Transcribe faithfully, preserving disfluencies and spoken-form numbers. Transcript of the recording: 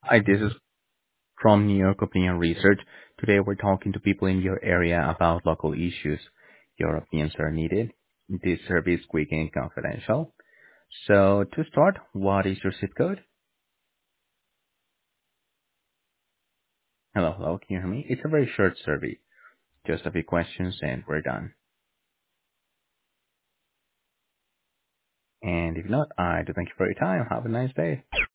Hi, this is from New York Opinion Research. Today we're talking to people in your area about local issues. Your opinions are needed. This survey is quick and confidential. So to start, what is your zip code? Hello, hello, can you hear me? It's a very short survey. Just a few questions and we're done. And if not, I do thank you for your time. Have a nice day.